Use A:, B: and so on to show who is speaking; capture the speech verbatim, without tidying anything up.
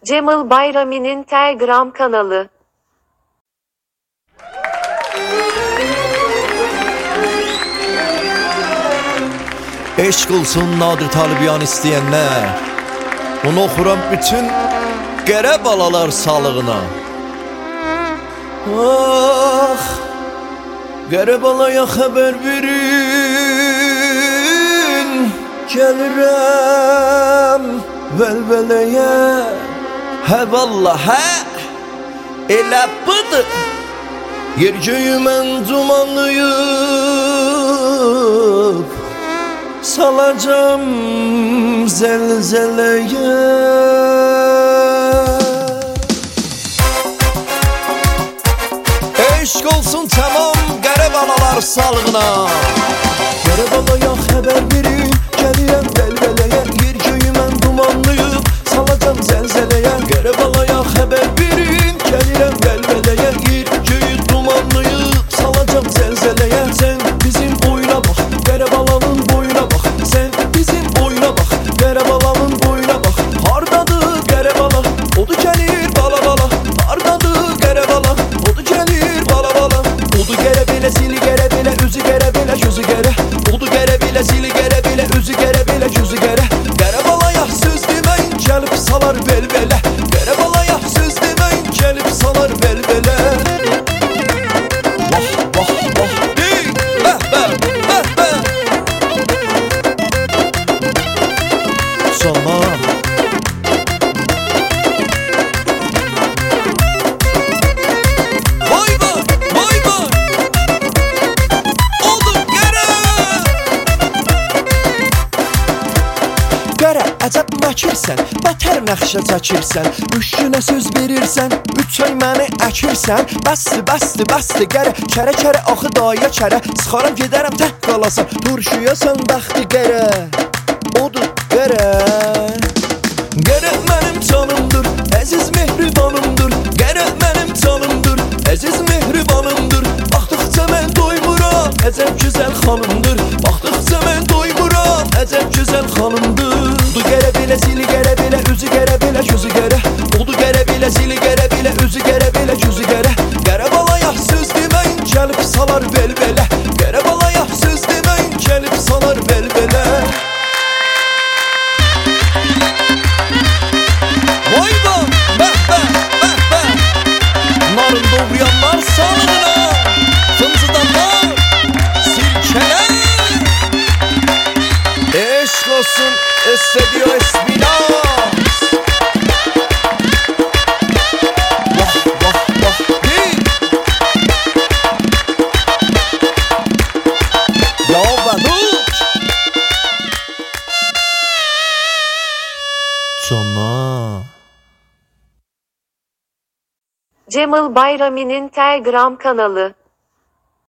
A: Cemal Bayrami'nin Telegram kanalı.
B: Eşq olsun Nadir Talibyan isteyenler. Onu okuram bütün qərə balalar sağlığına. Ah, qərə balaya xəbər verin, gəlirəm vəlvələyə. Hə vallah, hə, elə budur. Yer göyü mən dumanlayıb salacağım zelzeleye. Eşq olsun tamam qərə balalar sağlığına. Qərə balaya xəbər verin, gəlirəm vəlvələyə. Yer göyü mən dumanlayıb salacağım zelzeleye. Qərə balaya xəbər verin, gəlirəm vəlvələyə. Yer göyü dumanlayıb salacağım zelzeleye. Sen bizim oyuna bax, qərə balanın boyuna bax. Sen bizim oyuna bax, qərə balanın boyuna bax. Hardadır qərə bala, odu gəlir bala bala. Hardadır qərə bala, odu gəlir bala bala. Odu qərə belə, zili qərə belə, üzü qərə belə, gözü qərə. Odu qərə belə, zili qərə belə, üzü qərə belə, gözü qərə. Qərə balaya söz deməyin, gəlib salar velvələ. Qərə balaya söz deməyin, gəlib salar velvələ. Vah vah vah dey, bəh bəh bəh bəh. Sana vay vay vay vay. Oldu qərə. Qərə əcəb məkirsən, bətər nəxşə çəkirsən. Üç günə söz verirsən, üç ay məni əkirsən. Bəsdi bəsdi bəsdi qərə, kərə kərə axı daya kərə. Sıxaram gedərəm tək qalasan, turşuyasan bəxti qərə. Odur qərə. Qərə mənim canımdır, əziz mehribanımdır. Qərə mənim canımdır, əziz mehribanımdır. Baxdıqca mən doymuram, əcəb gözəl xanımdır. Baxdıqca mən doymuram, əcəb gözəl xanımdır. Odu qərə belə, zili qərə belə, üzü qərə belə, gözü qərə. Odu qərə belə, zili qərə belə, üzü qərə belə, gözü qərə. Qərə balaya söz deməyin, gəlib salar velvələ. Qərə balaya söz deməyin, gəlib salar velvələ. Vay vay, bəh bəh, bəh bəh. Narın doğrayanlar sağlığına, fımzıdanlar silkələr. Eşq olsun Estadio Espinas. Vah vah vah dey. Ya Banuç Cana
A: Cemal Bayrami'nin Telegram kanalı.